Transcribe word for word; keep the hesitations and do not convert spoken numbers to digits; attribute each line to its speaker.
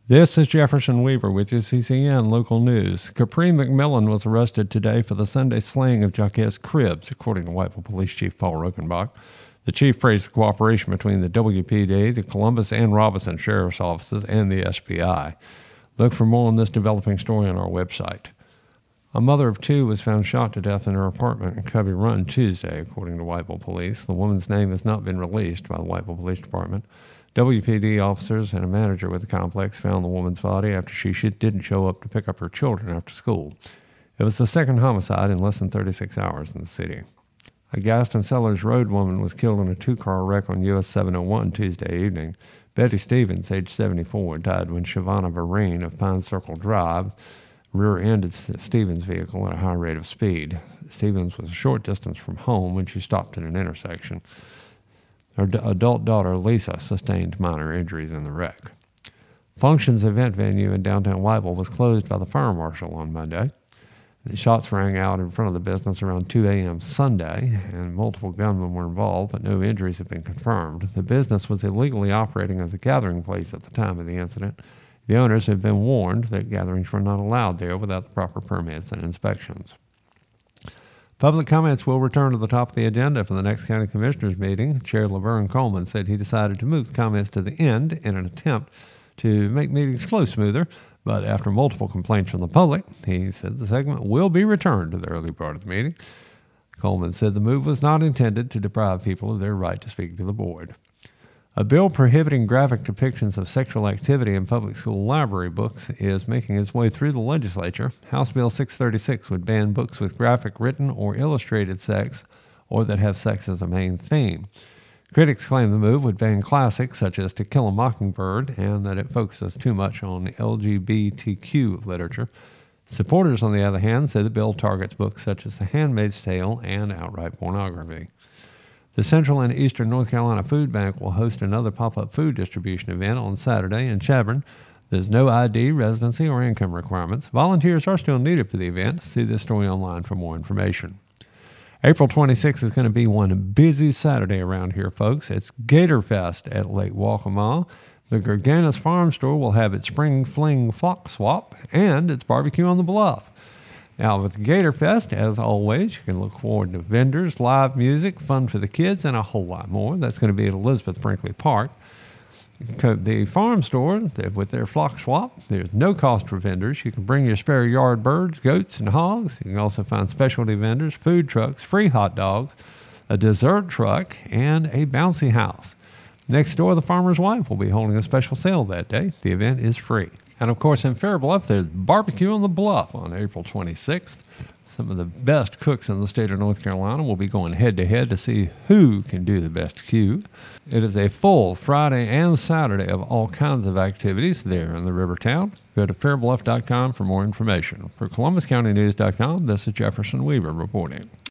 Speaker 1: This is Jefferson Weaver with your C C N Local News. Capri McMillan was arrested today for the Sunday slaying of Jaquez Cribbs, according to Whiteville Police Chief Paul Rokenbach. The chief praised the cooperation between the W P D, the Columbus and Robinson Sheriff's Offices, and the S B I. Look for more on this developing story on our website. A mother of two was found shot to death in her apartment in Covey Run Tuesday, according to Whiteville Police. The woman's name has not been released by the Whiteville Police Department. W P D officers and a manager with the complex found the woman's body after she didn't show up to pick up her children after school. It was the second homicide in less than thirty-six hours in the city. A Gaston Cellars Road woman was killed in a two-car wreck on U S seven oh one Tuesday evening. Betty Stevens, age seventy-four, died when Shavana Vereen of Pine Circle Drive rear-ended Stevens' vehicle at a high rate of speed. Stevens was a short distance from home when she stopped at an intersection. Her d- adult daughter, Lisa, sustained minor injuries in the wreck. Functions event venue in downtown Whiteville was closed by the fire marshal on Monday. The shots rang out in front of the business around two a.m. Sunday, and multiple gunmen were involved, but no injuries have been confirmed. The business was illegally operating as a gathering place at the time of the incident. The owners have been warned that gatherings were not allowed there without the proper permits and inspections. Public comments will return to the top of the agenda for the next County Commissioners meeting. Chair Laverne Coleman said he decided to move comments to the end in an attempt to make meetings flow smoother, but after multiple complaints from the public, he said the segment will be returned to the early part of the meeting. Coleman said the move was not intended to deprive people of their right to speak to the board. A bill prohibiting graphic depictions of sexual activity in public school library books is making its way through the legislature. House Bill six thirty-six would ban books with graphic written or illustrated sex or that have sex as a main theme. Critics claim the move would ban classics such as To Kill a Mockingbird and that it focuses too much on L G B T Q literature. Supporters, on the other hand, say the bill targets books such as The Handmaid's Tale and outright pornography. The Central and Eastern North Carolina Food Bank will host another pop-up food distribution event on Saturday in Chadbourn. There's no I D, residency, or income requirements. Volunteers are still needed for the event. See this story online for more information. April twenty-sixth is going to be one busy Saturday around here, folks. It's Gator Fest at Lake Waccamaw. The Garganus Farm Store will have its Spring Fling Flock Swap, and it's Barbecue on the Bluff. Now, with Gator Fest, as always, you can look forward to vendors, live music, fun for the kids, and a whole lot more. That's going to be at Elizabeth Brinkley Park. The farm store, with their flock swap, there's no cost for vendors. You can bring your spare yard birds, goats, and hogs. You can also find specialty vendors, food trucks, free hot dogs, a dessert truck, and a bouncy house. Next door, the farmer's wife will be holding a special sale that day. The event is free. And, of course, in Fair Bluff, there's Barbecue on the Bluff on April twenty-sixth. Some of the best cooks in the state of North Carolina will be going head-to-head to see who can do the best Q. It is a full Friday and Saturday of all kinds of activities there in the river town. Go to fair bluff dot com for more information. For Columbus County News dot com, this is Jefferson Weaver reporting.